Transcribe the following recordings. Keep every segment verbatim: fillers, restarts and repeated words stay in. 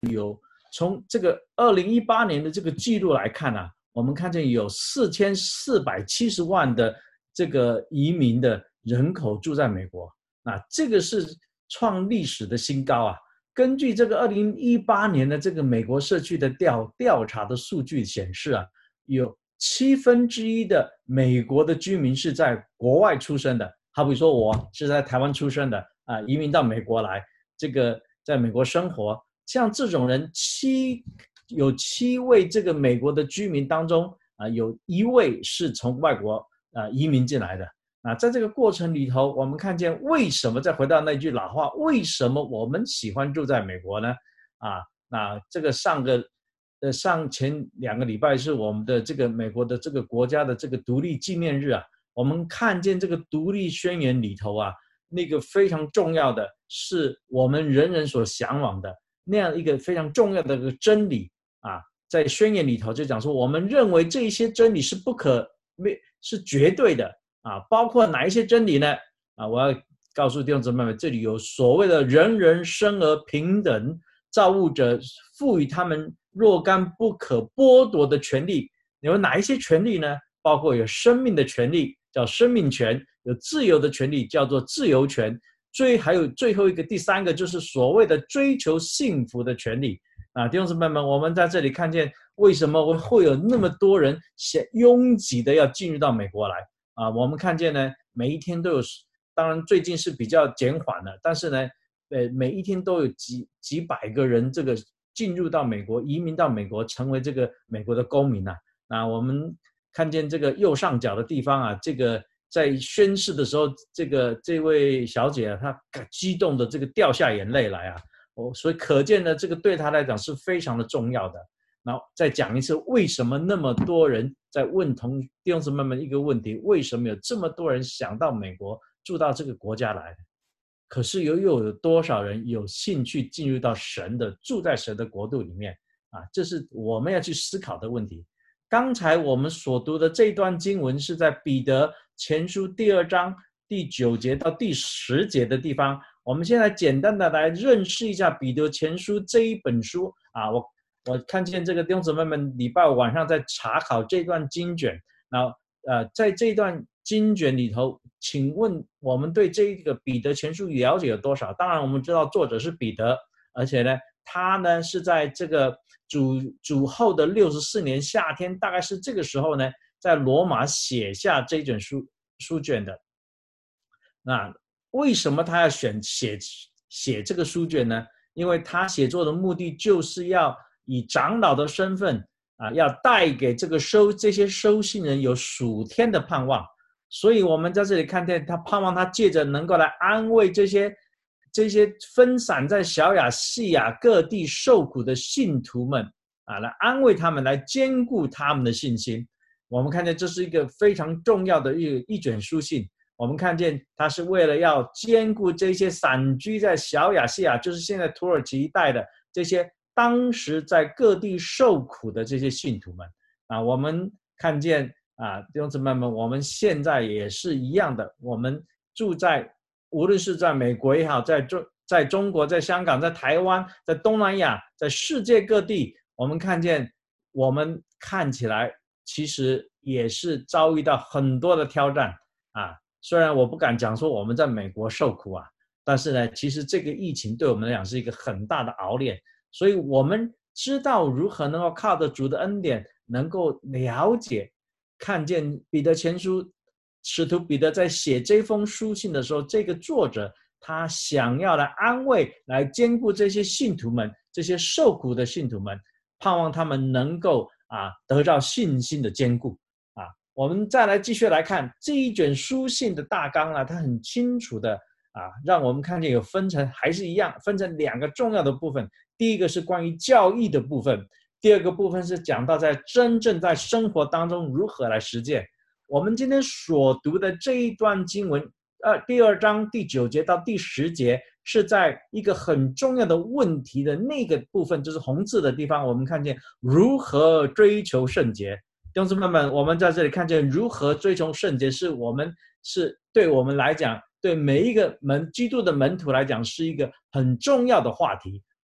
从这个二零一八年的这个记录来看啊，我们看见有四千四百七十万的这个移民的人口住在美国，那这个是创历史的新高啊。根据这个二零一八年的这个美国社区的调调查的数据显示啊，有七分之一的美国的居民是在国外出生的，好比说我是在台湾出生的啊，移民到美国来，这个在美国生活，像这种人七有七位这个美国的居民当中啊，有一位是从外国啊移民进来的。啊，在这个过程里头，我们看见为什么再回到那句老话，为什么我们喜欢住在美国呢？啊，那这个上个呃上前两个礼拜是我们的这个美国的这个国家的这个独立纪念日啊，我们看见这个独立宣言里头啊，那个非常重要的是我们人人所向往的那样一个非常重要的一个真理啊，在宣言里头就讲说，我们认为这些真理是不可是绝对的。啊，包括哪一些真理呢？啊，我要告诉弟兄姊妹们，这里有所谓的人人生而平等，造物者赋予他们若干不可剥夺的权利。有哪一些权利呢？包括有生命的权利，叫生命权；有自由的权利，叫做自由权。最还有最后一个第三个，就是所谓的追求幸福的权利。啊，弟兄姊妹们，我们在这里看见为什么会有那么多人拥挤的要进入到美国来。啊，我们看见呢，每一天都有，当然最近是比较减缓了，但是呢，呃，每一天都有几几百个人这个进入到美国，移民到美国，成为这个美国的公民啊。那我们看见这个右上角的地方啊，这个在宣誓的时候，这个这位小姐啊，她激动的这个掉下眼泪来啊，哦，所以可见呢，这个对她来讲是非常的重要的。然后再讲一次，为什么那么多人在问同弟兄姊妹们一个问题：为什么有这么多人想到美国住到这个国家来？可是又又有多少人有兴趣进入到神的住在神的国度里面啊？这是我们要去思考的问题。刚才我们所读的这段经文是在彼得前书第二章第九节到第十节的地方。我们现在简单的来认识一下彼得前书这一本书啊，我。我看见这个弟兄姊妹们礼拜五晚上在查考这段经卷，然后呃，在这段经卷里头，请问我们对这个彼得前书了解有多少？当然我们知道作者是彼得，而且呢，他呢是在这个主主后的六十四年夏天，大概是这个时候呢，在罗马写下这卷书书卷的。那为什么他要选写写这个书卷呢？因为他写作的目的就是要以长老的身份啊，要带给这个收这些收信人有属天的盼望，所以我们在这里看见他盼望他借着能够来安慰这些这些分散在小亚细亚各地受苦的信徒们啊，来安慰他们，来坚固他们的信心。我们看见这是一个非常重要的一一卷书信。我们看见他是为了要兼顾这些散居在小亚细亚，就是现在土耳其一带的这些当时在各地受苦的这些信徒们啊，我们看见啊，弟兄姊妹们，我们现在也是一样的，我们住在无论是在美国也好，在中在中国，在香港，在台湾，在东南亚，在世界各地，我们看见我们看起来其实也是遭遇到很多的挑战啊。虽然我不敢讲说我们在美国受苦啊，但是呢，其实这个疫情对我们来讲是一个很大的熬炼，所以我们知道如何能够靠着主的恩典，能够了解、看见彼得前书，使徒彼得在写这封书信的时候，这个作者他想要来安慰、来兼顾这些信徒们，这些受苦的信徒们，盼望他们能够啊得到信心的坚固。我们再来继续来看这一卷书信的大纲啊，它很清楚的啊，让我们看见有分成，还是一样分成两个重要的部分。第一个是关于教义的部分，第二个部分是讲到在真正在生活当中如何来实践。我们今天所读的这一段经文，呃，第二章第九节到第十节，是在一个很重要的问题的那个部分，就是红字的地方，我们看见如何追求圣洁。弟兄姊妹们，我们在这里看见如何追求圣洁，是我们是对我们来讲，对每一个门基督的门徒来讲，是一个很重要的话题。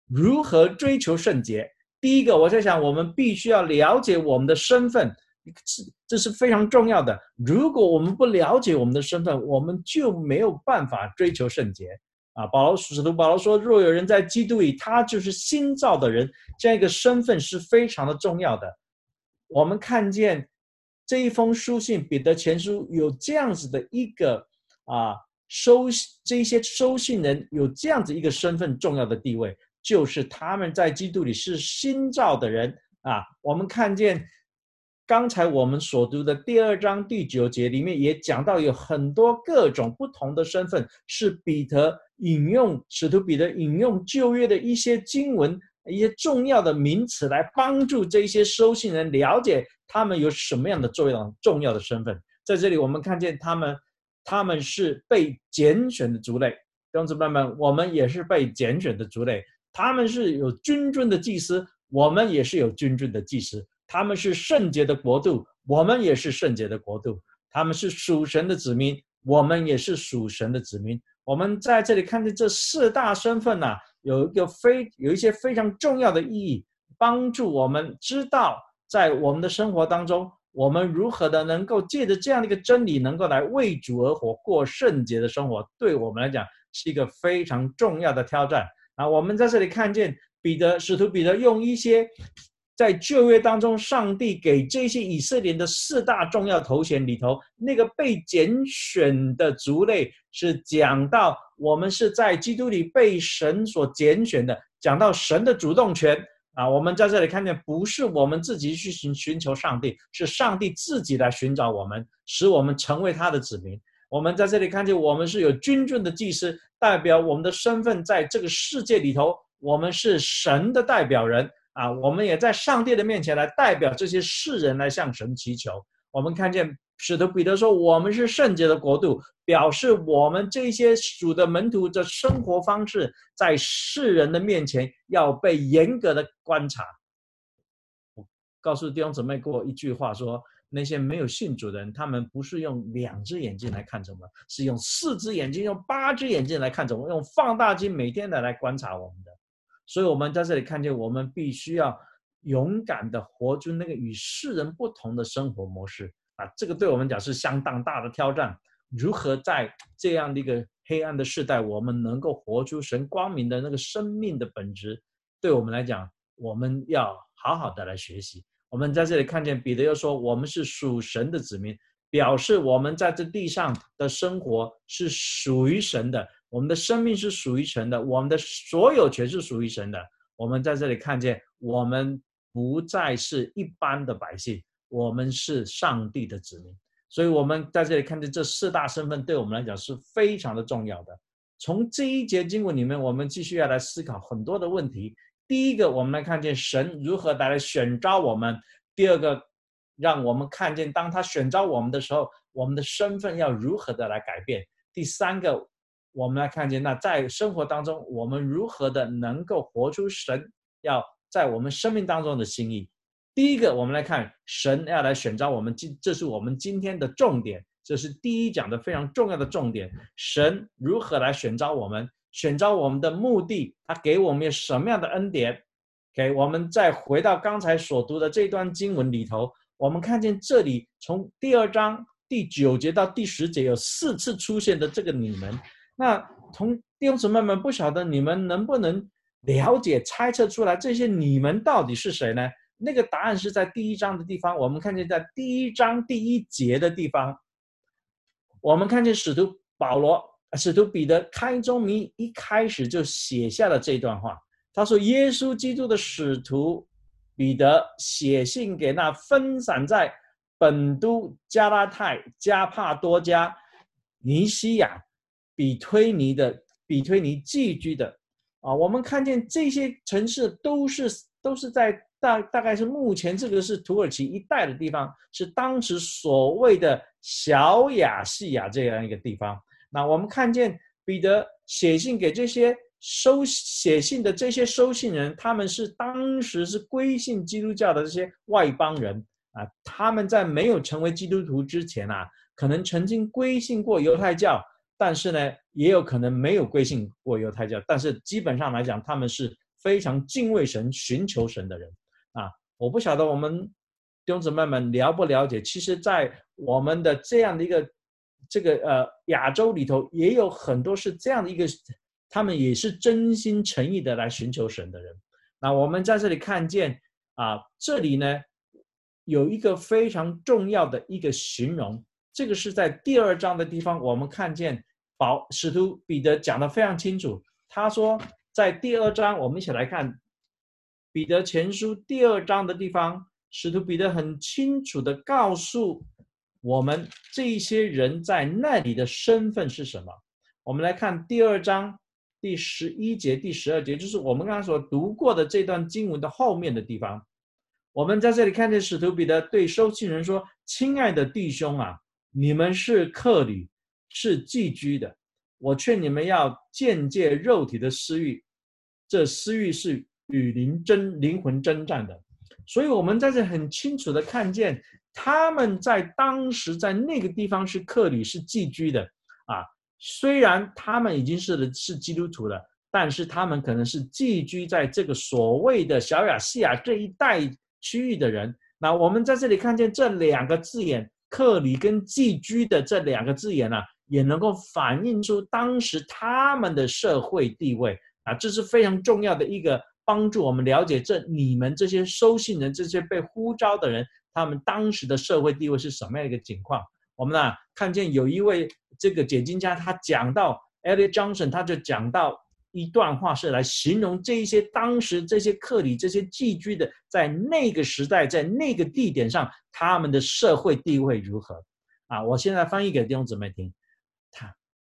如何追求圣洁。第一个，我在想，我们必须要了解我们的身份，这是非常重要的。如果我们不了解我们的身份，我们就没有办法追求圣洁啊。保罗使徒保罗说，若有人在基督里，他就是新造的人，这样一个身份是非常的重要的。我们看见这一封书信，彼得前书有这样子的一个啊收这些收信人有这样子一个身份重要的地位，就是他们在基督里是新造的人啊。我们看见刚才我们所读的第二章第九节里面也讲到，有很多各种不同的身份，是彼得引用使徒彼得引用旧约的一些经文，一些重要的名词来帮助这些收信人了解他们有什么样的重要重要的身份。在这里我们看见他们他们是被拣选的族类，弟兄姊妹们，我们也是被拣选的族类。他们是有君尊的祭司，我们也是有君尊的祭司。他们是圣洁的国度，我们也是圣洁的国度。他们是属神的子民，我们也是属神的子民。我们在这里看见这四大身份啊，有一个非有一些非常重要的意义，帮助我们知道在我们的生活当中，我们如何的能够借着这样的一个真理，能够来为主而活，过圣洁的生活，对我们来讲是一个非常重要的挑战啊。我们在这里看见彼得使徒彼得用一些在旧约当中上帝给这些以色列的四大重要头衔里头，那个被拣选的族类是讲到我们是在基督里被神所拣选的，讲到神的主动权啊。我们在这里看见不是我们自己去寻寻求上帝，是上帝自己来寻找我们，使我们成为他的子民。我们在这里看见我们是有君尊的祭司，代表我们的身份在这个世界里头，我们是神的代表人啊，我们也在上帝的面前来代表这些世人来向神祈求。我们看见使徒彼得说，我们是圣洁的国度，表示我们这些主的门徒的生活方式在世人的面前要被严格的观察。我告诉弟兄姊妹过一句话说，那些没有信主的人，他们不是用两只眼睛来看着我们，是用四只眼睛，用八只眼睛来看着我们，用放大镜每天的来观察我们的。所以我们在这里看见，我们必须要勇敢的活出那个与世人不同的生活模式啊！这个对我们讲是相当大的挑战。如何在这样的一个黑暗的世代，我们能够活出神光明的那个生命的本质，对我们来讲，我们要好好的来学习。我们在这里看见彼得又说，我们是属神的子民，表示我们在这地上的生活是属于神的，我们的生命是属于神的，我们的所有权是属于神的。我们在这里看见，我们不再是一般的百姓，我们是上帝的子民。所以我们在这里看见这四大身份对我们来讲是非常的重要的。从这一节经文里面，我们继续要来思考很多的问题。第一个，我们来看见神如何来选召我们；第二个，让我们看见当他选召我们的时候，我们的身份要如何的来改变；第三个，我们来看见那在生活当中，我们如何的能够活出神要在我们生命当中的心意。第一个，我们来看神要来选召我们，这是我们今天的重点，这是第一讲的非常重要的重点。神如何来选召我们，选召我们的目的，他给我们什么样的恩典。给我们再回到刚才所读的这段经文里头，我们看见这里从第二章第九节到第十节有四次出现的这个你们。那同弟兄姊妹们，不晓得你们能不能了解猜测出来这些你们到底是谁呢？那个答案是在第一章的地方，我们看见在第一章第一节的地方，我们看见使徒保罗使徒彼得开宗明义一开始就写下了这段话。他说，耶稣基督的使徒彼得写信给那分散在本都、加拉太、加帕多家、尼西亚、比推尼的比推尼寄居的啊，我们看见这些城市都是都是在大大概是目前这个是土耳其一带的地方，是当时所谓的小亚细亚这样一个地方。那我们看见彼得写信给这些收写信的这些收信人，他们是当时是归信基督教的这些外邦人啊，他们在没有成为基督徒之前啊，可能曾经归信过犹太教，但是呢，也有可能没有归信过犹太教，但是基本上来讲，他们是非常敬畏神、寻求神的人啊。我不晓得我们弟兄姊妹们了不了解，其实在我们的这样的一个这个呃亚洲里头，也有很多是这样的一个，他们也是真心诚意的来寻求神的人。那我们在这里看见啊，这里呢有一个非常重要的一个形容，这个是在第二章的地方，我们看见保使徒彼得讲得非常清楚。他说，在第二章，我们一起来看彼得前书第二章的地方，使徒彼得很清楚地告诉我们这一些人在那里的身份是什么。我们来看第二章第十一节、第十二节，就是我们刚刚所读过的这段经文的后面的地方。我们在这里看见使徒彼得对收信人说：“亲爱的弟兄啊，你们是客旅，是寄居的。我劝你们要鉴戒肉体的私欲，这私欲是与灵争灵魂征战的。”所以我们在这很清楚的看见，他们在当时在那个地方是客旅，是寄居的啊。虽然他们已经是是基督徒了，但是他们可能是寄居在这个所谓的小亚细亚这一带区域的人。那我们在这里看见这两个字眼，客旅跟寄居的这两个字眼呢、啊，也能够反映出当时他们的社会地位啊，这是非常重要的一个帮助我们了解这你们这些收信人、这些被呼召的人，他们当时的社会地位是什么样的一个情况。我们呢看见有一位这个解经家，他讲到 Elliot Johnson， 他就讲到一段话是来形容这一些当时这些客旅、这些寄居的，在那个时代、在那个地点上，他们的社会地位如何啊？我现在翻译给弟兄姊妹听。他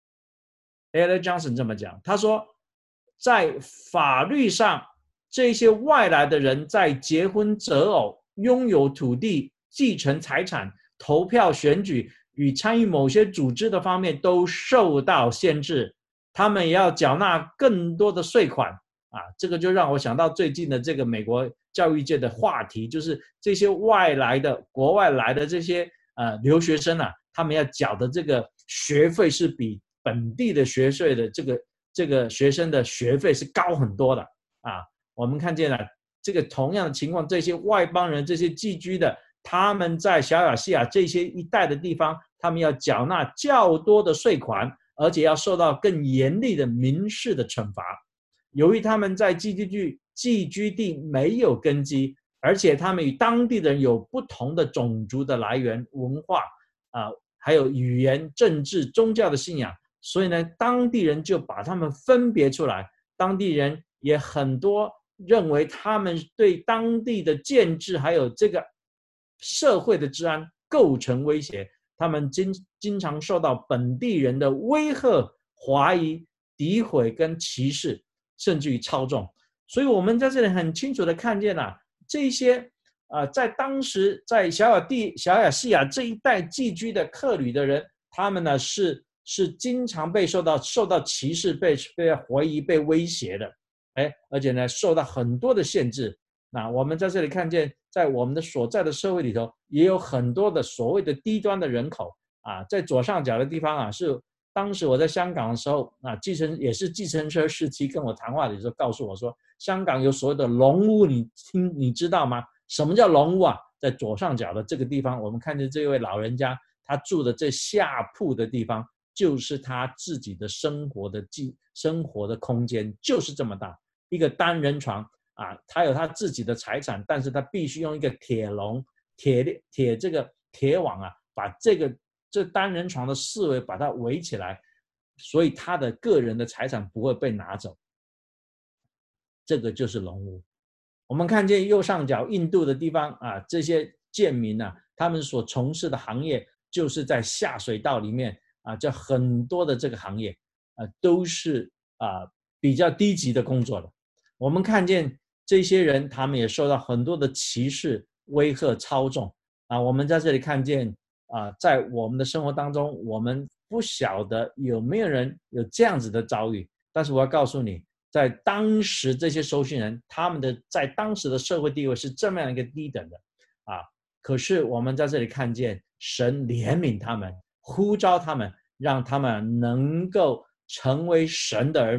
Elliot Johnson 这么讲，他说，在法律上，这些外来的人在结婚择偶、拥有土地、继承财产、投票选举与参与某些组织的方面都受到限制，他们也要缴纳更多的税款啊！这个就让我想到最近的这个美国教育界的话题，就是这些外来的、国外来的这些呃留学生啊，他们要缴的这个学费是比本地的学税的这个这个学生的学费是高很多的啊！我们看见了这个同样的情况，这些外邦人、这些寄居的，他们在小亚细亚这些一带的地方，他们要缴纳较多的税款，而且要受到更严厉的民事的惩罚。由于他们在寄居寄居地没有根基，而且他们与当地的人有不同的种族的来源、文化啊、呃，还有语言、政治、宗教的信仰，所以呢，当地人就把他们分别出来。当地人也很多认为他们对当地的建制还有这个社会的治安构成威胁，他们经经常受到本地人的威吓、怀疑、诋毁跟歧视，甚至于操纵。所以我们在这里很清楚的看见啊，这些呃，在当时在小亚地小亚细亚这一带寄居的客旅的人，他们呢是是经常被受到受到歧视、被被怀疑、被威胁的，哎，而且呢受到很多的限制。那我们在这里看见，在我们的所在的社会里头，也有很多的所谓的低端的人口啊，在左上角的地方啊，是当时我在香港的时候啊，计程也是计程车司机跟我谈话的时候告诉我说，香港有所谓的龙屋，你听你知道吗？什么叫龙屋啊？在左上角的这个地方，我们看见这位老人家他住的这下铺的地方，就是他自己的生活的生活的空间，就是这么大，一个单人床。啊，他有他自己的财产，但是他必须用一个铁笼、铁铁这个铁网啊，把这个这单人床的四围把它围起来，所以他的个人的财产不会被拿走。这个就是龙屋。我们看见右上角印度的地方啊，这些贱民啊，他们所从事的行业就是在下水道里面啊，这很多的这个行业啊，都是啊比较低级的工作的。我们看见这些人，他们也受到很多的歧视、威吓、操纵啊。我们在这里看见啊，在我们的生活当中，我们不晓得有没有人有这样子的遭遇，但是我要告诉你，在当时这些收信人，他们的在当时的社会地位是这么样一个低等的啊。可是我们在这里看见神怜悯他们，呼召他们，让他们能够成为神的儿女，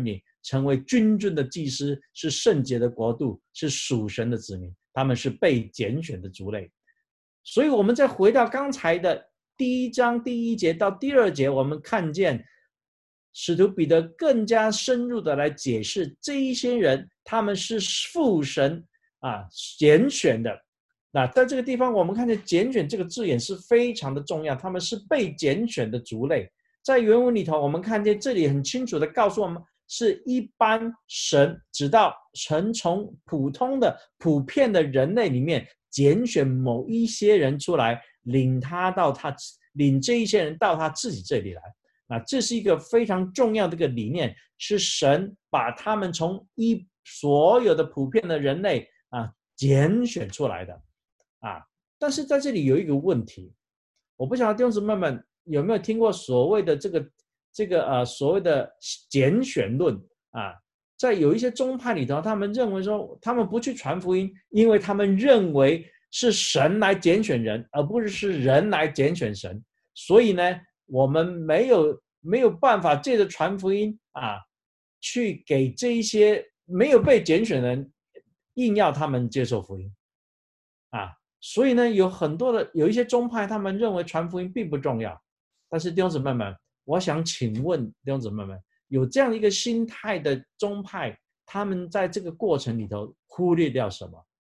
成为君尊的祭司，是圣洁的国度，是属神的子民，他们是被拣选的族类。所以我们再回到刚才的第一章第一节到第二节，我们看见使徒彼得更加深入的来解释这一些人，他们是父神啊拣选的。那在这个地方我们看见拣选这个字眼是非常的重要，他们是被拣选的族类。在原文里头我们看见这里很清楚的告诉我们，是一般神直到神从普通的普遍的人类里面拣选某一些人出来，领他到他领这一些人到他自己这里来。那这是一个非常重要的一个理念，是神把他们从一所有的普遍的人类啊拣选出来的啊。但是在这里有一个问题，我不晓得弟兄姊妹们有没有听过所谓的这个这个呃所谓的拣选论啊？在有一些宗派里头，他们认为说，他们不去传福音，因为他们认为是神来拣选人，而不是是人来拣选神。所以呢，我们没有没有办法借着传福音啊，去给这一些没有被拣选的人硬要他们接受福音啊。所以呢，有很多的有一些宗派，他们认为传福音并不重要。但是弟兄姊妹们，我想请问弟兄姊妹们，有这样一个心态的宗派，他们在这个过程里头忽略掉什么？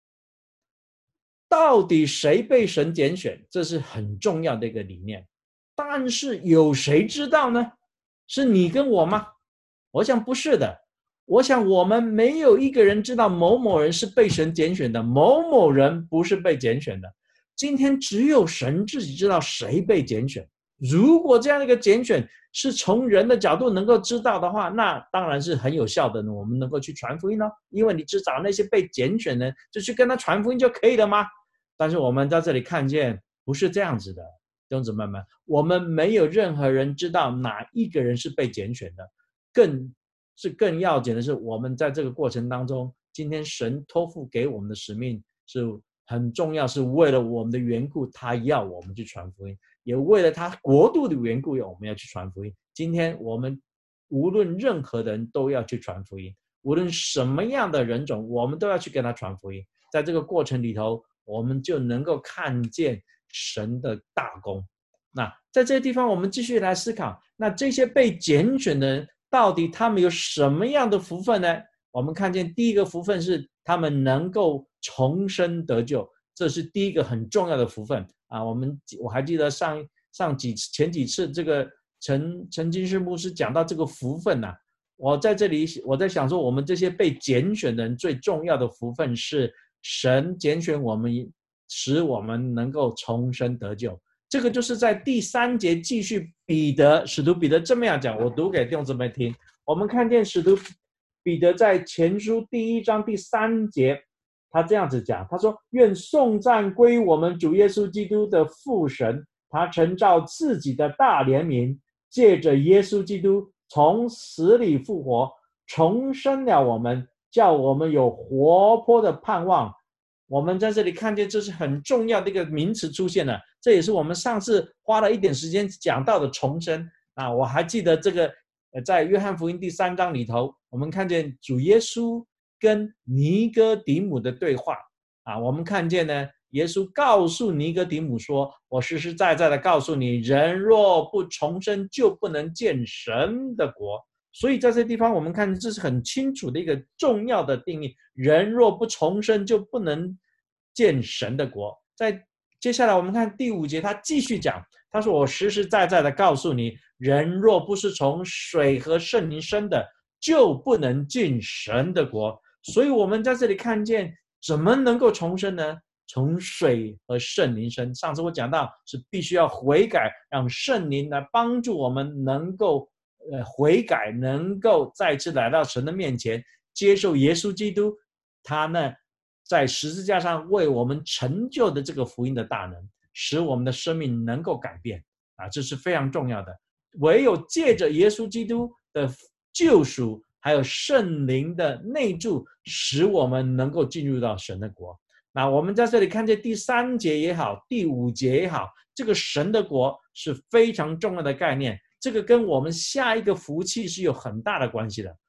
到底谁被神拣选，这是很重要的一个理念。但是有谁知道呢？是你跟我吗？我想不是的。我想我们没有一个人知道某某人是被神拣选的，某某人不是被拣选的。今天只有神自己知道谁被拣选。如果这样的一个拣选是从人的角度能够知道的话，那当然是很有效的，我们能够去传福音哦。因为你只找那些被拣选的人，就去跟他传福音就可以了吗？但是我们在这里看见不是这样子的，弟兄姊妹们，我们没有任何人知道哪一个人是被拣选的，更是更要紧的是，我们在这个过程当中，今天神托付给我们的使命是很重要，是为了我们的缘故，他要我们去传福音，也为了他国度的缘故，我们要去传福音。今天我们无论任何人都要去传福音，无论什么样的人种，我们都要去跟他传福音。在这个过程里头，我们就能够看见神的大功。那在这个地方我们继续来思考，那这些被拣选的人到底他们有什么样的福分呢？我们看见第一个福分是他们能够重生得救，这是第一个很重要的福分啊。我们我还记得上上几前几次这个陈陈金士牧师讲到这个福分啊，我在这里我在想说，我们这些被拣选的人最重要的福分是神拣选我们，使我们能够重生得救。这个就是在第三节继续彼得使徒彼得这么样讲，我读给弟兄姊妹听。我们看见使徒彼得在前书第一章第三节，他这样子讲，他说：愿颂赞归我们主耶稣基督的父神，他曾照自己的大怜悯，借着耶稣基督从死里复活，重生了我们，叫我们有活泼的盼望。我们在这里看见这是很重要的一个名词出现了，这也是我们上次花了一点时间讲到的重生啊。我还记得这个在约翰福音第三章里头，我们看见主耶稣跟尼哥底母的对话啊。我们看见呢，耶稣告诉尼哥底母说，我实实在在的告诉你，人若不重生，就不能见神的国。所以在这地方我们看这是很清楚的一个重要的定义，人若不重生就不能见神的国。在接下来我们看第五节，他继续讲，他说我实实在在的告诉你，人若不是从水和圣灵生的，就不能进神的国。所以我们在这里看见怎么能够重生呢？从水和圣灵生。上次我讲到是必须要悔改，让圣灵来帮助我们能够呃，悔改，能够再次来到神的面前，接受耶稣基督他呢在十字架上为我们成就的这个福音的大能，使我们的生命能够改变啊，这是非常重要的。唯有借着耶稣基督的救赎，还有圣灵的内住，使我们能够进入到神的国。那我们在这里看见第三节也好，第五节也好，这个神的国是非常重要的概念，这个跟我们下一个福气是有很大的关系的。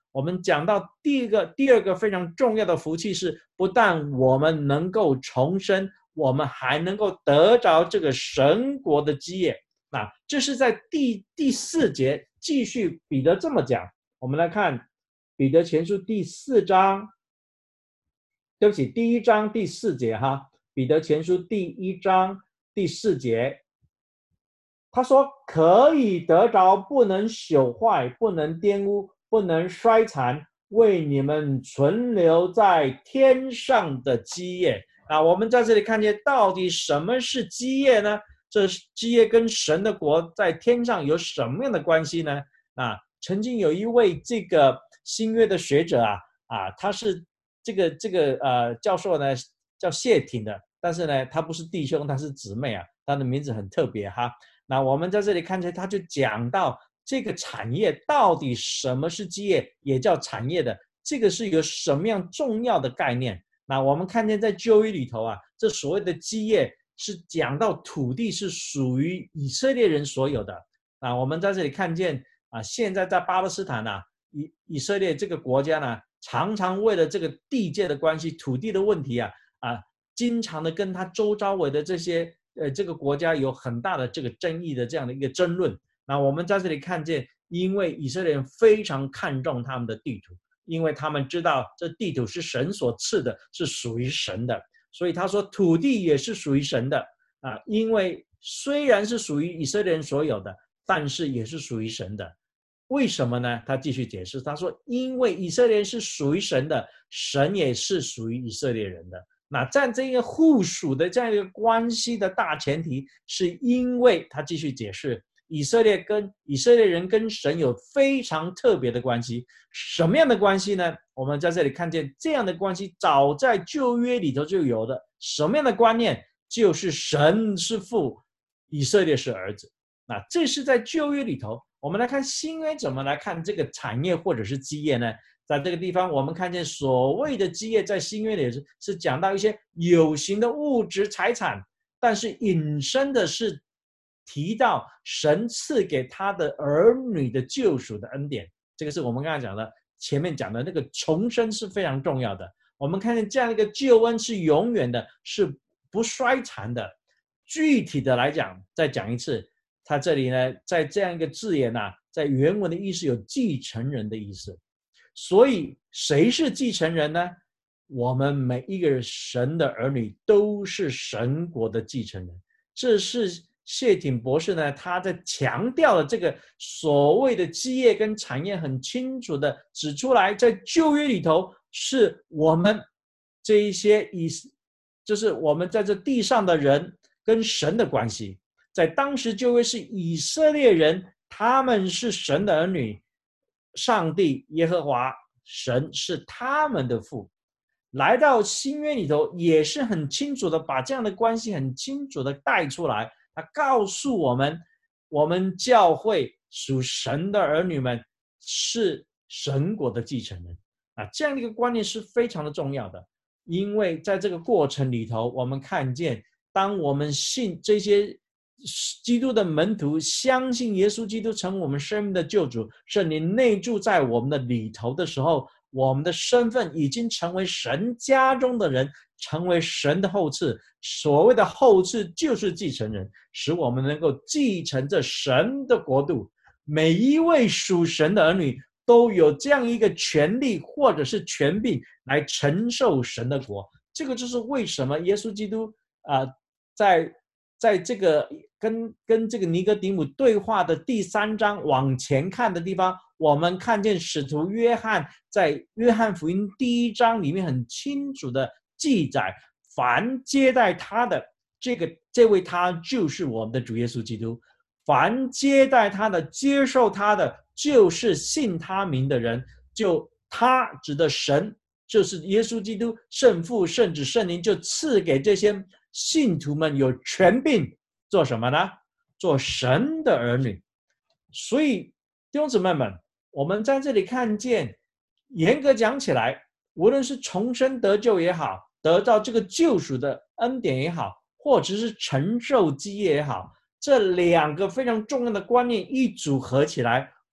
我们讲到第一个、第二个非常重要的福气是，不但我们能够重生，我们还能够得着这个神国的基业。那这是在第第四节继续彼得这么讲。我们来看彼得前书第四章，对不起，第一章第四节哈，彼得前书第一章第四节。他说可以得着不能朽坏、不能玷污、不能衰残，为你们存留在天上的基业。啊，我们在这里看见到底什么是基业呢？这基业跟神的国在天上有什么样的关系呢？啊，曾经有一位这个新约的学者啊，啊，他是这个这个呃教授呢，叫谢挺的，但是呢，他不是弟兄，他是姊妹啊，他的名字很特别哈。那我们在这里看见，他就讲到这个产业到底什么是基业，也叫产业的，这个是有什么样重要的概念？那我们看见在旧约里头啊，这所谓的基业是讲到土地是属于以色列人所有的。啊，我们在这里看见啊，现在在巴勒斯坦啊，以以色列这个国家呢，常常为了这个地界的关系、土地的问题啊，啊，经常的跟他周遭围的这些。呃，这个国家有很大的这个争议的这样的一个争论。那我们在这里看见，因为以色列人非常看重他们的地图，因为他们知道这地图是神所赐的，是属于神的，所以他说土地也是属于神的啊。因为虽然是属于以色列人所有的，但是也是属于神的。为什么呢？他继续解释，他说，因为以色列人是属于神的，神也是属于以色列人的。那在这个互属的这样一个关系的大前提，是因为他继续解释，以色列跟以色列人跟神有非常特别的关系。什么样的关系呢？我们在这里看见这样的关系，早在旧约里头就有的。什么样的观念？就是神是父，以色列是儿子。那这是在旧约里头。我们来看新约怎么来看这个产业或者是基业呢？在这个地方，我们看见所谓的基业，在新约里是讲到一些有形的物质财产，但是引申的是提到神赐给他的儿女的救赎的恩典。这个是我们刚才讲的，前面讲的那个重生是非常重要的。我们看见这样一个救恩是永远的，是不衰残的。具体的来讲，再讲一次，他这里呢，在这样一个字眼啊，在原文的意思有继承人的意思。所以谁是继承人呢？我们每一个神的儿女都是神国的继承人。这是谢挺博士呢，他在强调了这个所谓的基业跟产业，很清楚的指出来，在旧约里头是我们这一些以就是我们在这地上的人跟神的关系。在当时旧约是以色列人，他们是神的儿女，上帝耶和华神是他们的父。来到新约里头也是很清楚的把这样的关系很清楚的带出来。他告诉我们，我们教会属神的儿女们是神国的继承人啊，这样的一个观念是非常的重要的。因为在这个过程里头，我们看见当我们信这些基督的门徒，相信耶稣基督成为我们生命的救主，圣灵内住在我们的里头的时候，我们的身份已经成为神家中的人，成为神的后嗣。所谓的后嗣就是继承人，使我们能够继承这神的国度。每一位属神的儿女都有这样一个权利或者是权柄来承受神的国。这个就是为什么耶稣基督啊、呃，在在这个跟跟这个尼哥底母对话的第三章往前看的地方，我们看见使徒约翰在约翰福音第一章里面很清楚的记载，凡接待他的这个这位他就是我们的主耶稣基督，凡接待他的接受他的就是信他名的人，就他指的神就是耶稣基督，圣父圣子圣灵就赐给这些信徒们有权柄做什么呢？做神的儿女。所以弟兄姊妹们，我们在这里看见，严格讲起来，无论是重生得救也好，得到这个救赎的恩典也好，或者是承受基业也好，这两个非常重要的观念一组合起来，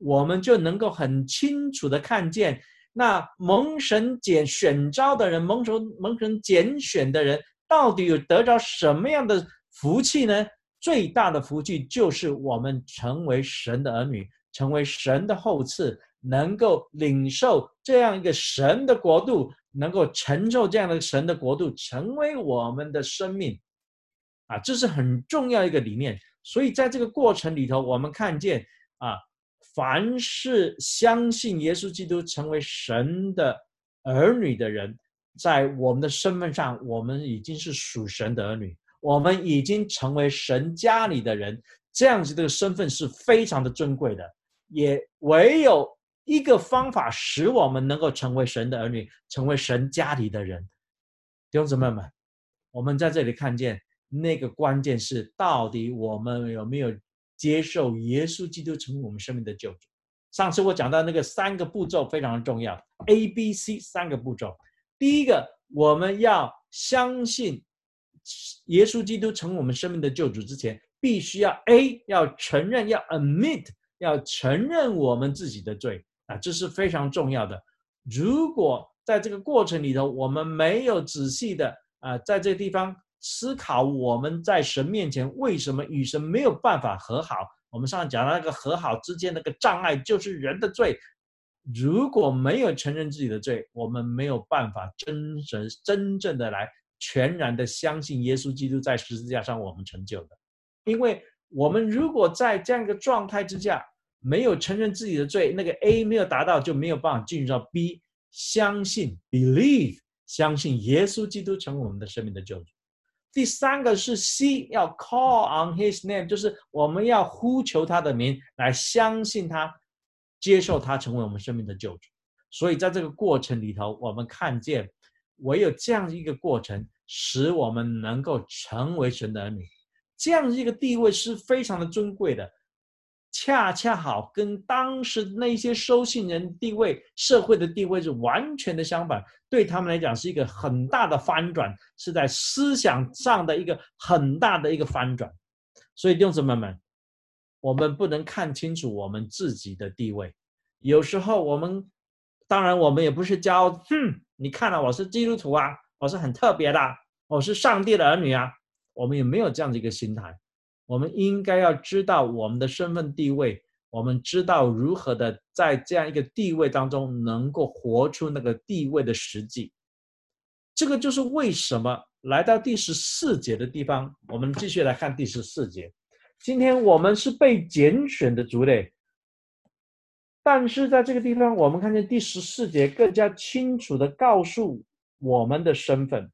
我们就能够很清楚的看见，那蒙神拣选召的人，蒙神蒙神拣选的人，到底有得着什么样的福气呢？最大的福气就是我们成为神的儿女，成为神的后嗣，能够领受这样一个神的国度，能够承受这样的神的国度，成为我们的生命啊，这是很重要一个理念。所以在这个过程里头，我们看见啊，凡是相信耶稣基督成为神的儿女的人，在我们的身份上，我们已经是属神的儿女，我们已经成为神家里的人，这样子的身份是非常的尊贵的。也唯有一个方法使我们能够成为神的儿女，成为神家里的人。弟兄姊妹们，我们在这里看见那个关键是，到底我们有没有接受耶稣基督成为我们生命的救主。上次我讲到那个三个步骤非常重要， A B C 三个步骤。第一个，我们要相信耶稣基督成为我们生命的救主之前，必须要 A 要承认，要 admit， 要承认我们自己的罪啊，这是非常重要的。如果在这个过程里头，我们没有仔细的啊，在这个地方思考我们在神面前为什么与神没有办法和好，我们上次讲到那个和好之间那个障碍就是人的罪。如果没有承认自己的罪，我们没有办法真正真正的来全然的相信耶稣基督在十字架上我们成就的。因为我们如果在这样一个状态之下没有承认自己的罪，那个 A 没有达到，就没有办法进入到 B， 相信 believe 相信耶稣基督成为我们的生命的救主。第三个是 C， 要 call on his name， 就是我们要呼求他的名，来相信他，接受他成为我们生命的救主。所以在这个过程里头，我们看见唯有这样一个过程，使我们能够成为神的儿女。这样一个地位是非常的尊贵的，恰恰好跟当时那些收信人地位、社会的地位是完全的相反，对他们来讲是一个很大的翻转，是在思想上的一个很大的一个翻转。所以弟兄姊妹们，我们不能看清楚我们自己的地位。有时候我们，当然我们也不是骄傲，哼，你看了、啊、我是基督徒啊，我是很特别的，我是上帝的儿女啊，我们也没有这样的一个心态。我们应该要知道我们的身份地位，我们知道如何的在这样一个地位当中能够活出那个地位的实际。这个就是为什么来到第十四节的地方，我们继续来看第十四节。今天我们是被拣选的族类，但是在这个地方我们看见第十四节更加清楚的告诉我们的身份。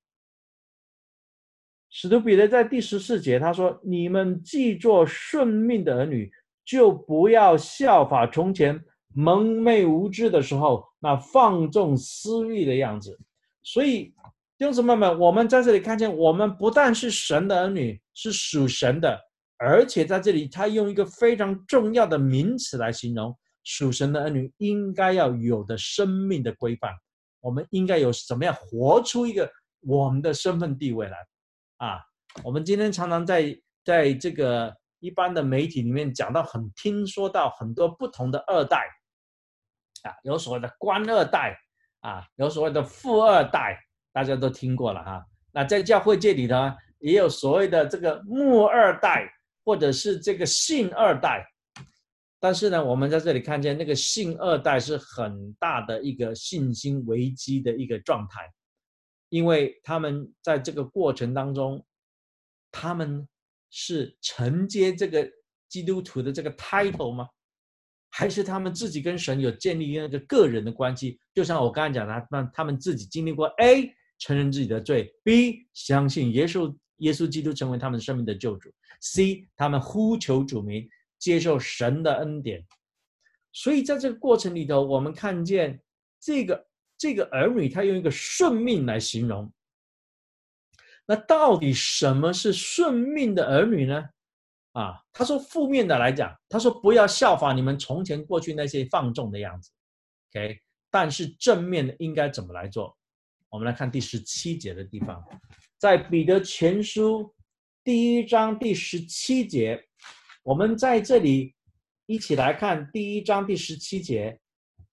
使徒彼得在第十四节他说，你们既做顺命的儿女，就不要效法从前蒙昧无知的时候那放纵私欲的样子。所以弟兄姊妹们，我们在这里看见，我们不但是神的儿女，是属神的，而且在这里他用一个非常重要的名词来形容属神的儿女应该要有的生命的规范。我们应该有怎么样活出一个我们的身份地位来啊，我们今天常常在在这个一般的媒体里面讲到很听说到很多不同的二代啊，有所谓的官二代啊，有所谓的富二代，大家都听过了哈。那在教会界里呢，也有所谓的这个牧二代，或者是这个信二代。但是呢，我们在这里看见那个信二代是很大的一个信心危机的一个状态。因为他们在这个过程当中，他们是承接这个基督徒的这个 title 吗？还是他们自己跟神有建立那个个人的关系？就像我刚才讲的，他们自己经历过 A 承认自己的罪， B 相信耶稣耶稣基督成为他们生命的救主， C 他们呼求主名，接受神的恩典。所以在这个过程里头，我们看见这个这个儿女他用一个顺命来形容。那到底什么是顺命的儿女呢？啊，他说负面的来讲，他说不要效法你们从前过去那些放纵的样子 OK， 但是正面的应该怎么来做？我们来看第十七节的地方，在彼得前书第一章第十七节，我们在这里一起来看第一章第十七节。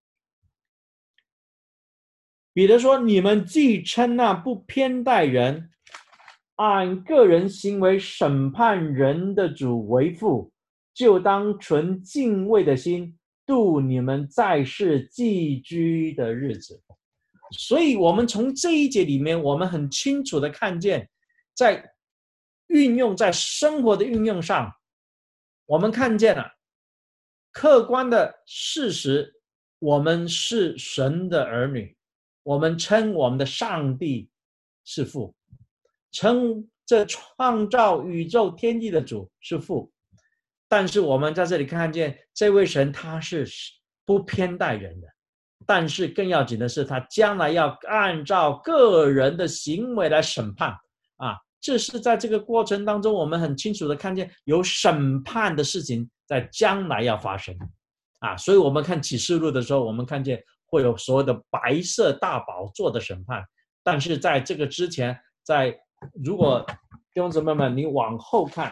彼得说：“你们既称那不偏待人，按个人行为审判人的主为父，就当存敬畏的心度你们在世寄居的日子。”所以我们从这一节里面，我们很清楚的看见，在运用在生活的运用上，我们看见了客观的事实，我们是神的儿女，我们称我们的上帝是父，称这创造宇宙天地的主是父。但是我们在这里看见这位神他是不偏待人的，但是更要紧的是他将来要按照个人的行为来审判啊！这是在这个过程当中我们很清楚的看见有审判的事情在将来要发生啊！所以我们看启示录的时候，我们看见会有所谓的白色大宝座的审判，但是在这个之前，在如果弟兄姊妹们你往后看，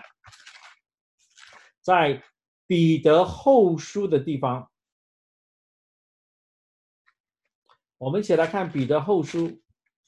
在彼得后书的地方，我们一起来看彼得后书。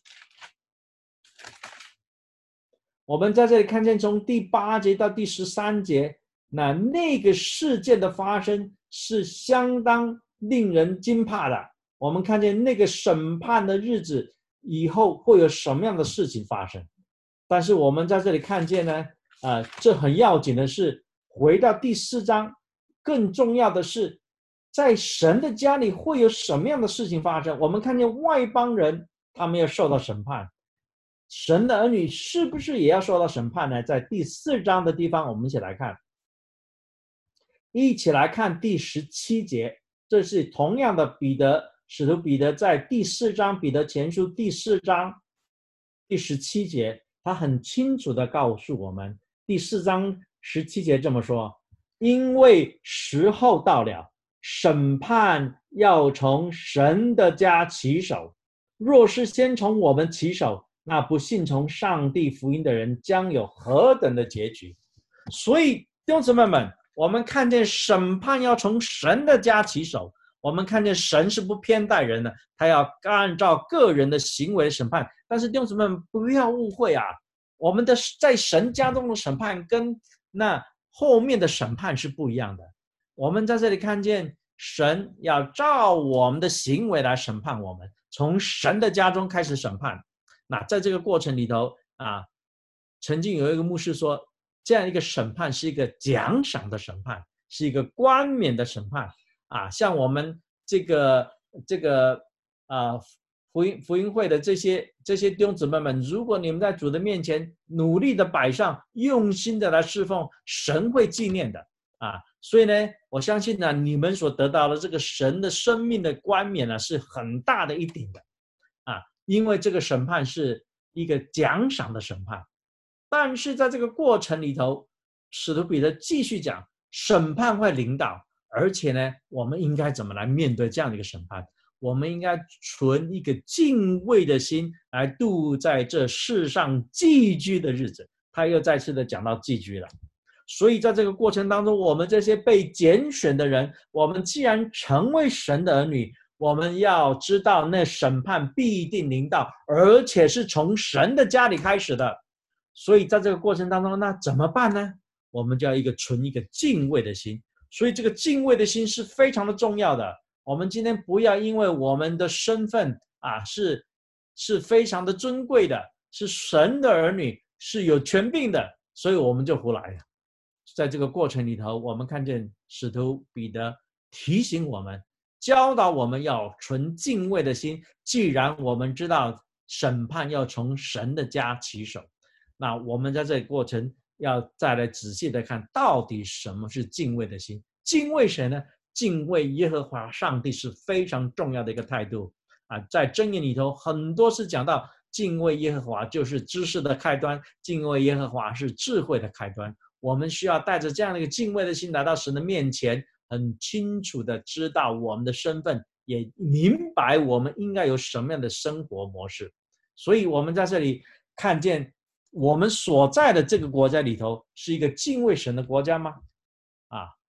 我们在这里看见从第八节到第十三节，那那个事件的发生是相当令人惊怕的。我们看见那个审判的日子以后会有什么样的事情发生，但是我们在这里看见呢，呃，这很要紧的是回到第四章，更重要的是在神的家里会有什么样的事情发生。我们看见外邦人他们要受到审判，神的儿女是不是也要受到审判呢？在第四章的地方，我们一起来看，一起来看第十七节，这是同样的彼得，使徒彼得在第四章彼得前书第四章第十七节，他很清楚的告诉我们，第四章十七节这么说：因为时候到了，审判要从神的家起手，若是先从我们起手，那不信从上帝福音的人将有何等的结局。所以弟兄姊妹们，我们看见审判要从神的家起手，我们看见神是不偏待人的，他要按照个人的行为审判。但是弟兄姊妹们不要误会啊，我们的在神家中的审判跟那后面的审判是不一样的。我们在这里看见神要照我们的行为来审判我们，从神的家中开始审判。那在这个过程里头啊，曾经有一个牧师说，这样一个审判是一个奖赏的审判，是一个冠冕的审判啊。像我们这个这个啊福音福音会的这些这些弟兄姊妹们，如果你们在主的面前努力的摆上，用心的来侍奉，神会纪念的啊。所以呢，我相信呢，你们所得到的这个神的生命的冠冕呢，是很大的一顶的啊。因为这个审判是一个奖赏的审判，但是在这个过程里头，使徒彼得继续讲，审判会临到，而且呢，我们应该怎么来面对这样的一个审判？我们应该存一个敬畏的心来度在这世上寄居的日子。他又再次的讲到寄居了。所以在这个过程当中，我们这些被拣选的人，我们既然成为神的儿女，我们要知道那审判必定临到，而且是从神的家里开始的。所以在这个过程当中，那怎么办呢？我们就要一个存一个敬畏的心。所以这个敬畏的心是非常的重要的。我们今天不要因为我们的身份啊是是非常的尊贵的，是神的儿女，是有权柄的，所以我们就胡来了。在这个过程里头，我们看见使徒彼得提醒我们，教导我们要存敬畏的心。既然我们知道审判要从神的家起手，那我们在这个过程要再来仔细的看，到底什么是敬畏的心？敬畏谁呢？敬畏耶和华上帝是非常重要的一个态度啊！在箴言里头，很多是讲到敬畏耶和华就是知识的开端，敬畏耶和华是智慧的开端。我们需要带着这样的一个敬畏的心来到神的面前，很清楚的知道我们的身份，也明白我们应该有什么样的生活模式。所以我们在这里看见我们所在的这个国家里头是一个敬畏神的国家吗？啊，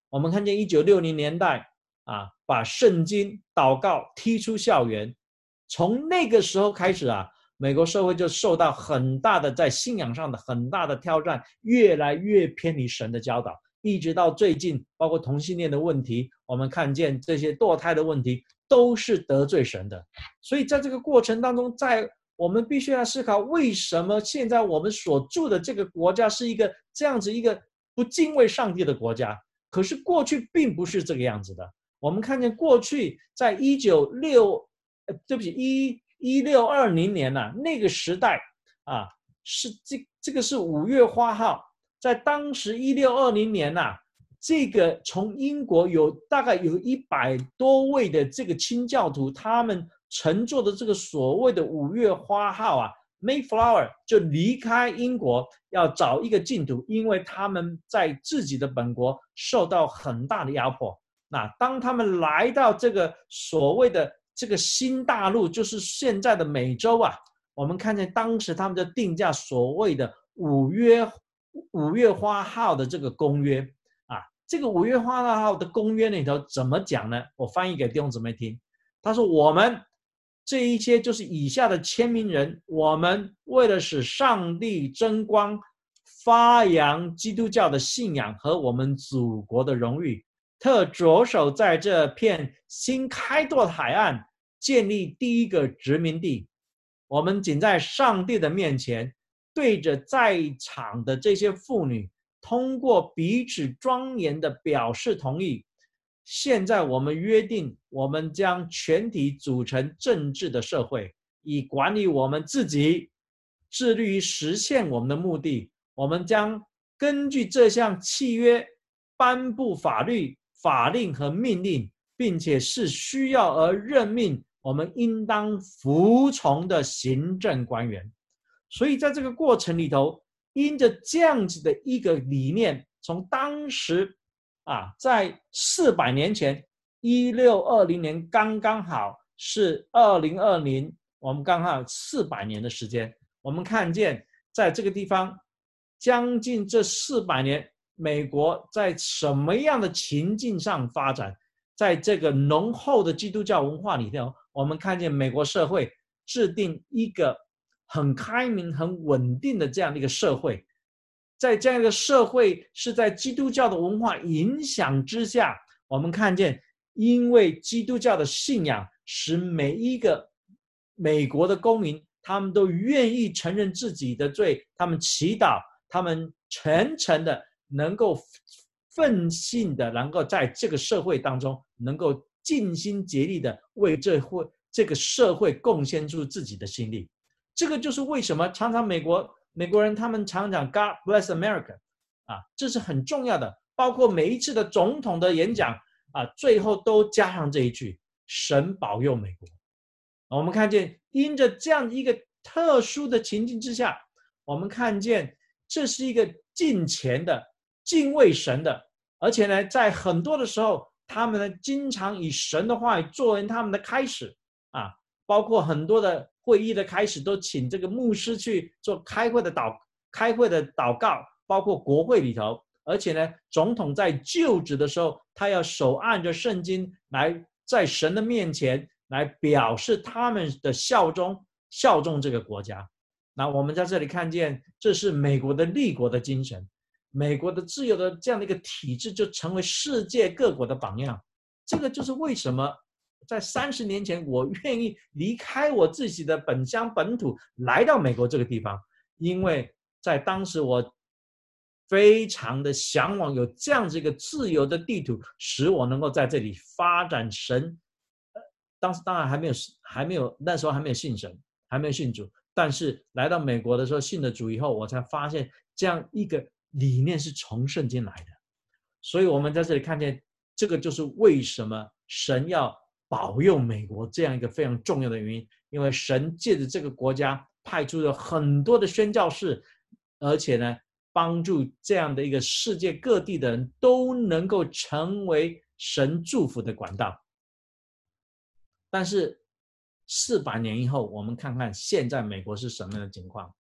我们看见一九六零年代啊，把圣经、祷告踢出校园，从那个时候开始啊，美国社会就受到很大的在信仰上的很大的挑战，越来越偏离神的教导，一直到最近，包括同性恋的问题，我们看见这些堕胎的问题都是得罪神的。所以在这个过程当中，在我们必须要思考，为什么现在我们所住的这个国家是一个这样子一个不敬畏上帝的国家？可是过去并不是这个样子的。我们看见过去在一九六，呃，对不起，一一六二零年呐、啊，那个时代啊，是这这个是五月花号，在当时一六二零年呐、啊，这个从英国有大概有一百多位的这个清教徒，他们乘坐的这个所谓的五月花号啊 ，Mayflower 就离开英国，要找一个净土，因为他们在自己的本国受到很大的压迫。那当他们来到这个所谓的这个新大陆，就是现在的美洲啊，我们看见当时他们就定价所谓的五月五月花号的这个公约啊，这个五月花号的公约里头怎么讲呢？我翻译给弟兄姊妹听。他说：“我们这一些就是以下的签名人，我们为了使上帝争光，发扬基督教的信仰和我们祖国的荣誉。”特着手在这片新开拓的海岸建立第一个殖民地。我们仅在上帝的面前，对着在场的这些妇女，通过彼此庄严的表示同意。现在我们约定，我们将全体组成政治的社会，以管理我们自己，致力于实现我们的目的。我们将根据这项契约颁布法律、法令和命令，并且是需要而任命我们应当服从的行政官员。所以在这个过程里头，因着这样子的一个理念，从当时啊，在四百年前，一六二零年刚刚好是二零二零，我们刚好四百年的时间。我们看见在这个地方，将近这四百年，美国在什么样的情境上发展？在这个浓厚的基督教文化里头，我们看见美国社会制定一个很开明、很稳定的这样的一个社会。在这样一个社会是在基督教的文化影响之下，我们看见，因为基督教的信仰，使每一个美国的公民，他们都愿意承认自己的罪，他们祈祷，他们虔诚的能够奋信的，能够在这个社会当中，能够尽心竭力的为这会这个社会贡献出自己的心力。这个就是为什么常常美国美国人他们常讲 God bless America 啊，这是很重要的。包括每一次的总统的演讲啊，最后都加上这一句：神保佑美国。我们看见，因着这样一个特殊的情境之下，我们看见这是一个敬虔的、敬畏神的，而且呢，在很多的时候，他们呢经常以神的话语作为他们的开始啊，包括很多的会议的开始都请这个牧师去做开会的祷开会的祷告，包括国会里头，而且呢，总统在就职的时候，他要手按着圣经来在神的面前来表示他们的效忠，效忠这个国家。那我们在这里看见，这是美国的立国的精神，美国的自由的这样的一个体制，就成为世界各国的榜样。这个就是为什么在三十年前，我愿意离开我自己的本乡本土，来到美国这个地方，因为在当时我非常的向往有这样子一个自由的地图，使我能够在这里发展神。当时当然还没有还没有那时候还没有信神，还没有信主，但是来到美国的时候信了主以后，我才发现这样一个理念是从圣经来的。所以我们在这里看见，这个就是为什么神要保佑美国这样一个非常重要的原因，因为神借着这个国家派出了很多的宣教士，而且呢，帮助这样的一个世界各地的人都能够成为神祝福的管道。但是四百年以后，我们看看现在美国是什么样的情况，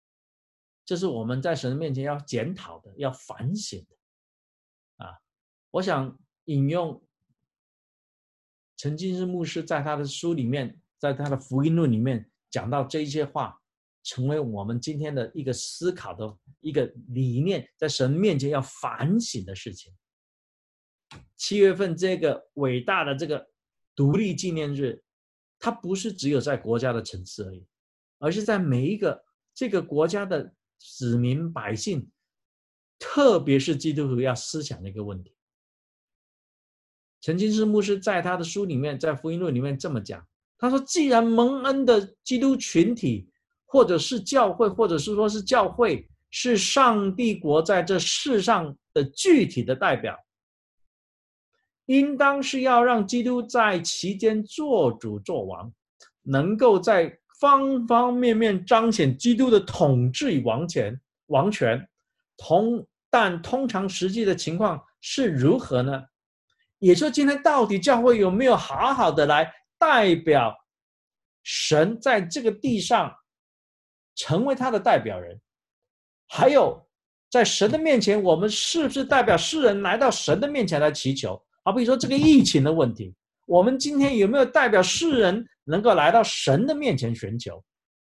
这是我们在神的面前要检讨的，要反省的啊！ 我想引用陈金士牧师在他的书里面，在他的福音论里面讲到这一些话，成为我们今天的一个思考的一个理念，在神面前要反省的事情。七月份这个伟大的这个独立纪念日，它不是只有在国家的层次而已，而是在每一个这个国家的子民百姓，特别是基督徒要思想的一个问题。陈金士牧师在他的书里面，在福音论里面这么讲，他说既然蒙恩的基督群体，或者是教会，或者是说是教会，是上帝国在这世上的具体的代表，应当是要让基督在其间做主做王，能够在方方面面彰显基督的统治与王权王权。同但通常实际的情况是如何呢？也就是今天到底教会有没有好好的来代表神在这个地上成为他的代表人？还有在神的面前，我们是不是代表世人来到神的面前来祈求？好比说这个疫情的问题，我们今天有没有代表世人能够来到神的面前寻求？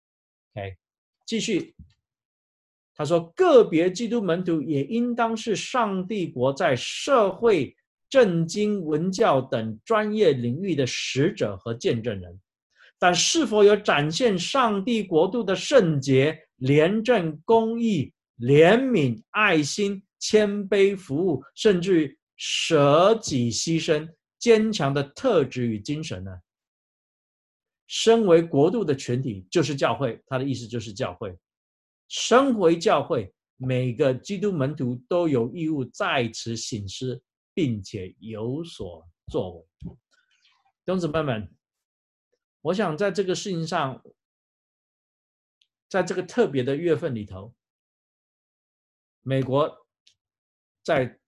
OK， 继续他说个别基督门徒也应当是上帝国在社会、政经、文教等专业领域的使者和见证人，但是否有展现上帝国度的圣洁、廉政、公义、怜悯、爱心、谦卑、服务，甚至于舍己牺牲、坚强的特质与精神呢？身为国度的群体就是教会，他的意思就是教会。身为教会，每个基督门徒都有义务在此省思，并且有所作为。弟兄姊妹们，我想在这个事情上，在这个特别的月份里头，美国在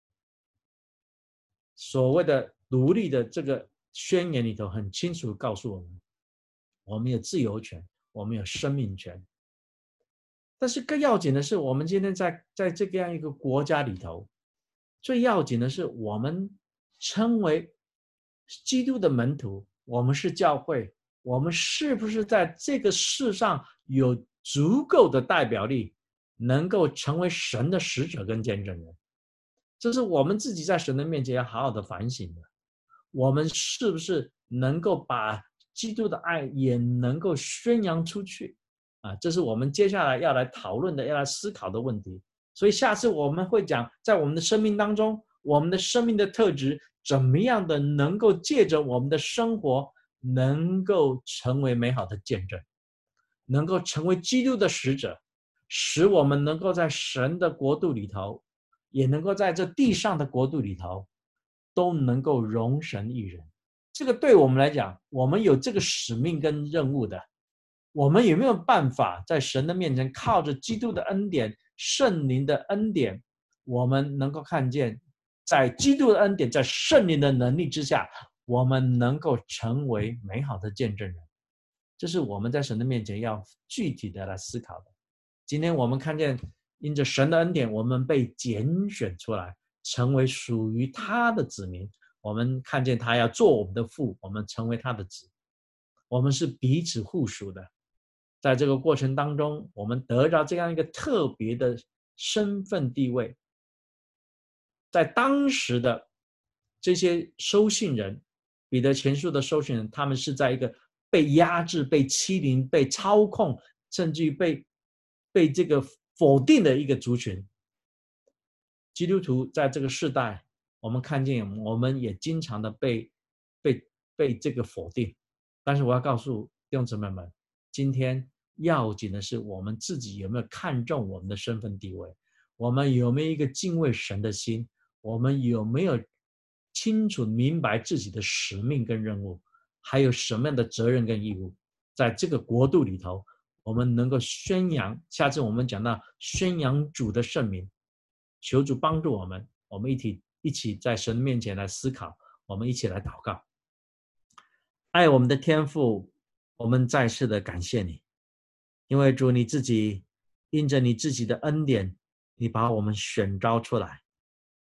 所谓的独立的这个宣言里头，很清楚告诉我们，我们有自由权，我们有生命权。但是更要紧的是，我们今天在在这样一个国家里头，最要紧的是我们称为基督的门徒，我们是教会，我们是不是在这个世上有足够的代表力，能够成为神的使者跟见证人？这是我们自己在神的面前要好好的反省的。我们是不是能够把基督的爱也能够宣扬出去啊？这是我们接下来要来讨论的，要来思考的问题。所以下次我们会讲，在我们的生命当中，我们的生命的特质怎么样的能够借着我们的生活能够成为美好的见证，能够成为基督的使者，使我们能够在神的国度里头，也能够在这地上的国度里头都能够荣神益人。这个对我们来讲，我们有这个使命跟任务的。我们有没有办法在神的面前，靠着基督的恩典、圣灵的恩典，我们能够看见在基督的恩典、在圣灵的能力之下，我们能够成为美好的见证人？这是我们在神的面前要具体的来思考的。今天我们看见因着神的恩典，我们被拣选出来，成为属于他的子民。我们看见他要做我们的父，我们成为他的子，我们是彼此互属的。在这个过程当中，我们得到这样一个特别的身份地位。在当时的这些收信人，彼得前书的收信人，他们是在一个被压制、被欺凌、被操控，甚至于被被这个否定的一个族群。基督徒在这个世代，我们看见我们也经常的被被被这个否定。但是我要告诉弟兄姊妹们，今天要紧的是我们自己有没有看重我们的身份地位，我们有没有一个敬畏神的心，我们有没有清楚明白自己的使命跟任务，还有什么样的责任跟义务，在这个国度里头，我们能够宣扬。下次我们讲到宣扬主的圣名，求主帮助我们，我们一起一起在神面前来思考，我们一起来祷告。爱我们的天父，我们再次的感谢你，因为主你自己因着你自己的恩典，你把我们选召出来，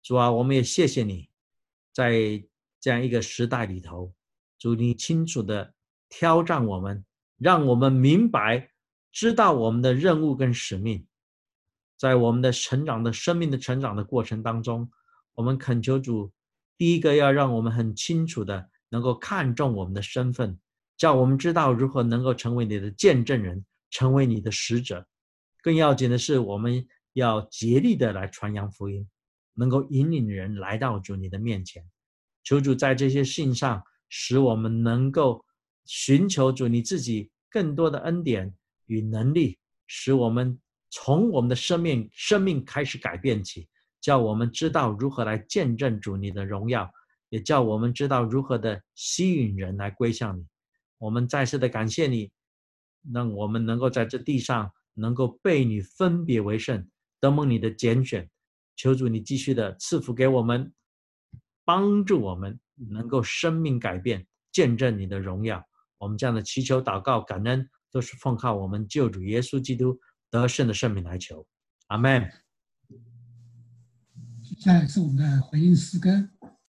主啊，我们也谢谢你，在这样一个时代里头，主你清楚的挑战我们，让我们明白知道我们的任务跟使命。在我们的成长的生命的成长的过程当中，我们恳求主，第一个要让我们很清楚的能够看重我们的身份，叫我们知道如何能够成为你的见证人，成为你的使者。更要紧的是，我们要竭力的来传扬福音，能够引领人来到主你的面前。求主在这些事情上，使我们能够寻求主你自己更多的恩典与能力，使我们从我们的生命生命开始改变起，叫我们知道如何来见证主你的荣耀，也叫我们知道如何的吸引人来归向你。我们再次的感谢你，让我们能够在这地上能够被你分别为圣，得蒙你的拣选。求主你继续的赐福给我们，帮助我们能够生命改变，见证你的荣耀。我们这样的祈求祷告感恩，都是奉靠我们救主耶稣基督得胜的圣名来求，阿们。 接下来是我们的回应诗歌。